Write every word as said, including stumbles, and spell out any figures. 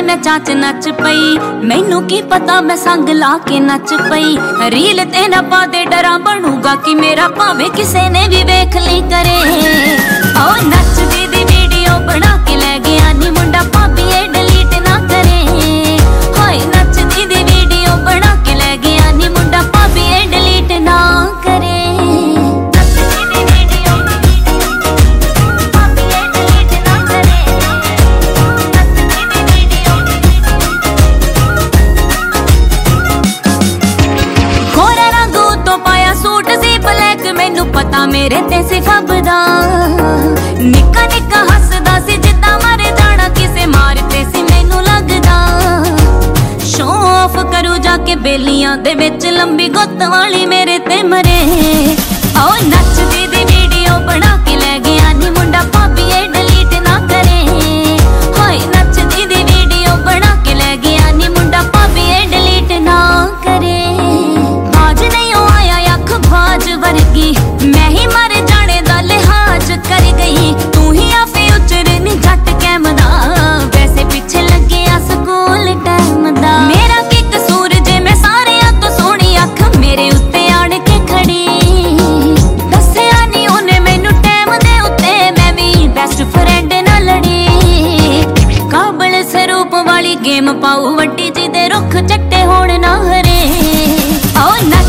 मैं चाच नच पई, मैनू की पता मैं संग ला के नच पई। रील ते ना पा दे डरा बनूगा कि मेरा भावे किसे ने भी वेख ली करे। ओ नचदी दी वीडियो बना के ले गया नी मुंडा भाभी ए डिलीट ना करे। हाय नचदी दी वीडियो बना के ले गया नी मुंडा भाभी ए डिलीट ना करे। मैनू पता मेरे ते सी फबदा, निक्का निक्का हसदा सी जिद्दां मर जाना किसे मारते सी मैनू लगदा। शो ऑफ करू जाके बेलियां दे विच लंबी गुत्त वाली मेरे ते मरे। ओ नचदी दी वीडियो बना के ले गया नी मुंडा भाभी ए डिलीट ना करे। हाय नचदी दी वीडियो बना के ले गया नी मुंडा भाभी ए डिलीट ना करे। बाज नहीं आया अख बाज वर्गी, मैं ही मर जाने दा लिहाज कर गई। तू ही आफे उचर नी जट कैमदा, वैसे पीछे लगे आ स्कूल टाइम दा। मेरा की कसूर जे मैं सारियां तो सोहनी अख मेरे उत्ते आण के खड़ी। दस्सिया नी उन्हें मैनू टाइम दे उत्ते मैं भी बेस्ट फ्रेंड ना लड़ी। काबल स्वरूप वाली गेम पाऊ वड्डी जी दे रुख चट्टे होण ना हरे। ओ